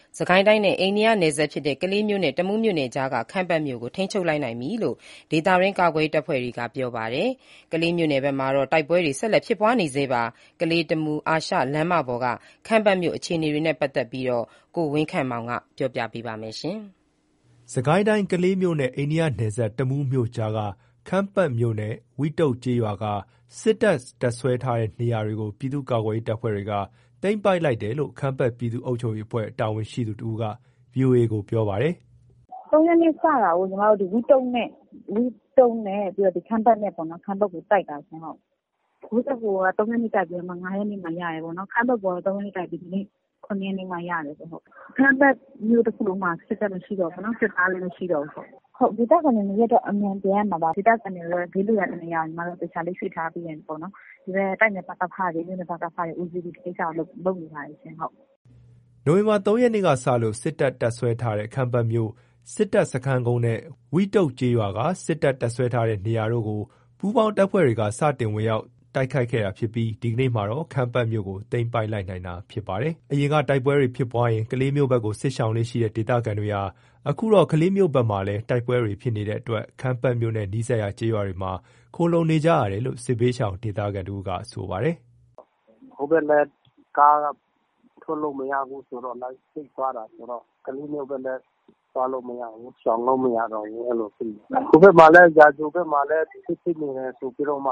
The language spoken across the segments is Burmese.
စကိုင်းတိုင်းနဲ့အိန္ဒိယနယ်စပ်ဖြစ်တဲ့ကလေးမြို့နဲ့တမူးမြို့နယ်ကြားကခမ်းပတ်မြို့ကိုထိန်းချုပ်လိုက်နိုင်ပြီလို့ဒေသတွင်းကာကွယ်ရေးတပ်ဖွဲ့တွေကပြောပါတယ်။ကလေးမြို့နယ်ဘက်မှာတော့တိုက်ပွဲတွေဆက်လက်ဖြစ်ပွားနေဆဲပါ။ကလေး-တမူးအာရှလမ်းမပေါ်ကခမ်းပတ်မြို့အခြေအနေတွေနဲ့ပတ်သက်ပြီးကိုဝင်းခန့်မောင်ကပြောပြပါမယ်။စစ်ကိုင်းတိုင်းကလေးမြို့နဲ့အိန္ဒိယနယ်စပ်တမူးမြို့ကြားကခမ်းပတ်မြို့နယ်ဝိတုတ်ကျေးရွာကစစ်တပ်စွဲထားတဲ့နေရာတွေကိုပြည်သူ့ကာကွယ်ရေးတပ်ဖွဲ့တွေကသိမ်းပိုက်လိုက်တယ်လို့ခမ်းပတ်ပြည်သူ့အုပ်ချုပ်ရေးအဖွဲ့တာဝန်ရှိသူတဦးက VOA ကိုပြောပါတယ်။ “၃ ရက်နေ့စတာကိုညီမတို့ဝိတုတ်နဲ့ပြီးတော့ခမ်းပတ်နဲ့ပေါ့နော်ခမ်းပတ်ကိုတိုက်တာရှင်ဟုတ်။ဝိတုတ်ကို3 ရက်နေ့တိုက်ပြီးတော့5 ရက်နေ့မှာရတယ်ပေါ့နော်။ခမ်းပတ်ကို3 ရက်နေ့တိုက်ပြီးဒီနေ့7 ရက်နေ့မှရတယ်ပေါ့ဟုတ်။ခမ်းပတ်မြို့တစ်ခုလုံးမှာစစ်တပ်မရှိတော့ဘူးနော်စစ်သားလည်းမရှိတော့ဘူးဟုတ်။ဒေသခံတွေနေရပ်တော့အမြန်ပြန်ရမှာပါဒေသခံတွေလည်းဘေးလွတ်ရာတနေရာညီမတို့တခြားလေးရွှေ့ထားပြီးရင်ပေါ့နော်ဒီဘက်တိုက်နယ်ပကဖတွေမြို့နယ်ပကဖတွေဦးစီးပြီးကိစ္စကိုလုပ်နေပါတယ်ရှင်ဟုတ်။နိုဝင်ဘာ 3 ရက်နေ့ကစလို့စစ်တပ်စွဲထားတဲ့ခမ်းပတ်မြို့စစ်တပ်စခန်းကုန်းနဲ့ဝိတုတ်ကျေးရွာကစစ်တပ်စွဲထားတဲ့နေရာတို့ကိုပူးပေါင်းတပ်ဖွဲ့တွေကစတင်ဝင်ရောက်တိုက်ခိုက်ခဲ့တာဖြစ်ပြီးဒီကနေ့မှာတော့ခမ်းပတ်မြို့ကိုသိမ်းပိုက်လိုက်နိုင်တာဖြစ်ပါတယ်။အရင်ကတိုက်ပွဲတွေဖြစ်ပွားရင်ကလေးမြို့ဘက်ကိုစစ်ရှောင်လေးရှိတဲ့ဒေသခံတွေဟာအခုတော့ကလေးမြို့ဘက်မှာလည်းတိုက်ပွဲတွေဖြစ်နေတဲ့အတွက်ခမ်းပတ်မြို့နဲ့နီးစပ်ရာကျေးရွာတွေမှာခိုလှုံနေကြရတယ်လို့စစ်ဘေးရှောင်ဒေသခံတဦးကဆိုပါတယ်။ဟိုဘက်လည်းကားထွက်လို့မရဘူးဆိုတော့လိုက်စိတ်သွားတာဆိုတော့ကလေးမြို့ဘက်လည်းသွားလို့မရဘူးရှောင်လို့မရတော့ဘူးအဲ့လိုဖြစ်နေ။ဟိုဘက်မှာလည်းကြာကျိုဘက်မှာလည်းဖြစ်နေတယ်ဆိုပြီးတော့မှ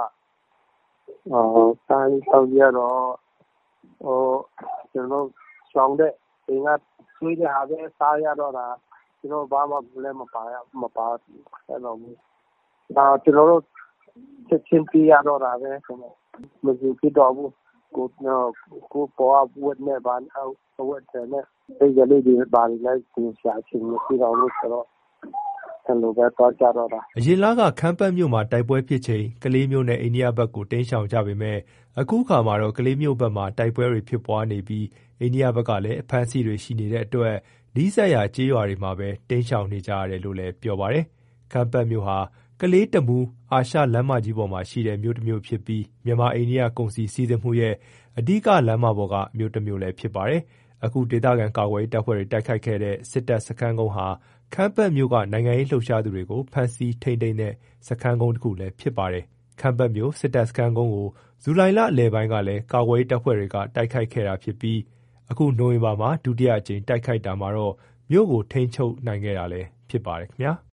တိုင်းတောက်ရတော့ကျွန်တော်ရှောင်တဲ့အိမ်ကဆွေးတဲ့ဟာပဲစားရတော့တာကျွန်တော်ဘာမှလည်းမပါအဲ့လိုမျိုးကျွန်တော်တို့ချက်ချင်းပြရတော့တာပဲဆိုတော့မကြည့်ဖြစ်တော့ဘူးကိုပေါ်ဝတ်နဲ့ဘာဝတ်တယ်နဲ့ဒီကလေးတွေဘာလဲသင်ရှာချင်းပြတော့လို့ဆိုတော့အဲ့လိုပဲတော့ကြတော့တာအရင်လကခမ်းပတ်မြို့မှာတိုက်ပွဲဖြစ်ချိန်ကလေးမြို့နဲ့အိန္ဒိယဘက်ကိုတင်းရှောင်ကြပေမဲ့အခုခါမှာတော့ကလေးမြို့ဘက်မှာတိုက်ပွဲတွေဖြစ်ပွားနေပြီးအိန္ဒိယဘက်ကလည်းအဖမ်းဆီးတွေရှိနေတဲ့အတွက်နီးစပ်ရာကျေးရွာတွေမှာပဲတင်းရှောင်နေကြရတယ်လို့လည်းပြောပါတယ်။ခမ်းပတ်မြို့ဟာကလေးတမူးအာရှလမ်းမကြီးပေါ်မှာရှိတဲ့မြို့တစ်မြို့ဖြစ်ပြီးမြန်မာအိန္ဒိယကုန်စည်စီးဆင်းမှုရဲ့အဓိကလမ်းမပေါ်ကမြို့တစ်မြို့လည်းဖြစ်ပါတယ်။အခုဒေသခံကာကွယ်ရေးတပ်ဖွဲ့တွေတိုက်ခိုက်ခဲ့တဲ့စစ်တပ်စခန်းကုန်းဟာခမ်းပတ်မြို့ကနိုင်ငံရေးလှုပ်ရှားသူတွေကိုဖမ်းဆီးထိန်းသိမ်းတဲ့စခန်းကုန်းတစ်ခုလည်းဖြစ်ပါတယ်။ခမ်းပတ်မြို့စစ်တပ်စခန်းကုန်းကိုဇူလိုင်လအလယ်ပိုင်းကလည်းကာကွယ်ရေးတပ်ဖွဲ့တွေကတိုက်ခိုက်ခဲ့တာဖြစ်ပြီးအခုနိုဝင်ဘာမှာဒုတိယအကြိမ်တိုက်ခိုက်တာမှာတော့မြို့ကိုထိန်းချုပ်နိုင်ခဲ့တာလည်းဖြစ်ပါတယ်ခင်ဗျာ။